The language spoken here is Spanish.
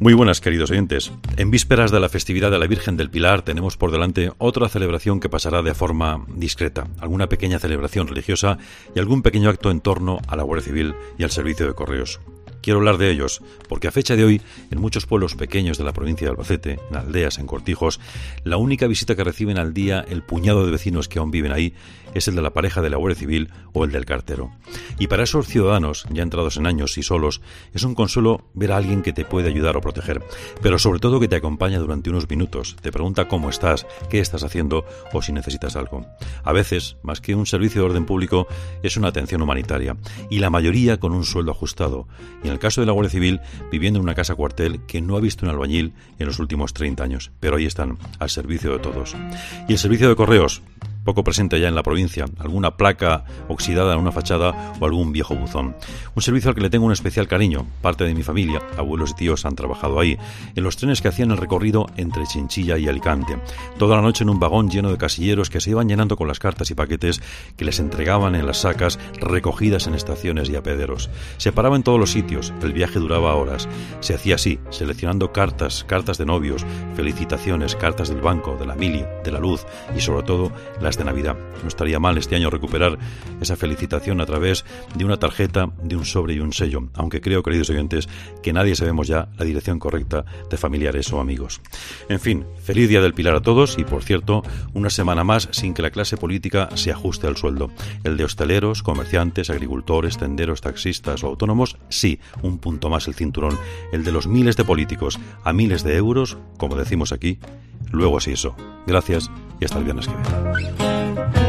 Muy buenas, queridos oyentes. En vísperas de la festividad de la Virgen del Pilar tenemos por delante otra celebración que pasará de forma discreta, alguna pequeña celebración religiosa y algún pequeño acto en torno a la Guardia Civil y al Servicio de Correos. Quiero hablar de ellos, porque a fecha de hoy, en muchos pueblos pequeños de la provincia de Albacete, en aldeas, en cortijos, la única visita que reciben al día el puñado de vecinos que aún viven ahí es el de la pareja de la Guardia Civil o el del cartero. Y para esos ciudadanos, ya entrados en años y solos, es un consuelo ver a alguien que te puede ayudar o proteger, pero sobre todo que te acompaña durante unos minutos, te pregunta cómo estás, qué estás haciendo o si necesitas algo. A veces, más que un servicio de orden público, es una atención humanitaria, y la mayoría con un sueldo ajustado. Y en el caso de la Guardia Civil, viviendo en una casa cuartel que no ha visto un albañil en los últimos 30 años, pero ahí están, al servicio de todos. Y el Servicio de Correos, poco presente ya en la provincia, alguna placa oxidada en una fachada o algún viejo buzón. Un servicio al que le tengo un especial cariño. Parte de mi familia, abuelos y tíos han trabajado ahí, en los trenes que hacían el recorrido entre Chinchilla y Alicante. Toda la noche en un vagón lleno de casilleros que se iban llenando con las cartas y paquetes que les entregaban en las sacas recogidas en estaciones y apederos. Se paraba en todos los sitios, el viaje duraba horas. Se hacía así, seleccionando cartas de novios, felicitaciones, cartas del banco, de la mili, de la luz y sobre todo las de Navidad. No estaría mal este año recuperar esa felicitación a través de una tarjeta, de un sobre y un sello, aunque creo, queridos oyentes, que nadie sabemos ya la dirección correcta de familiares o amigos. En fin, feliz Día del Pilar a todos y, por cierto, una semana más sin que la clase política se ajuste al sueldo. El de hosteleros, comerciantes, agricultores, tenderos, taxistas o autónomos, sí, un punto más el cinturón. El de los miles de políticos a miles de euros, como decimos aquí, luego sí eso. Gracias y hasta el viernes que viene.